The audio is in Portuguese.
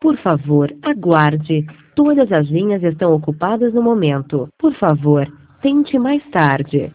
Por favor, aguarde. Todas as linhas estão ocupadas no momento. Por favor, tente mais tarde.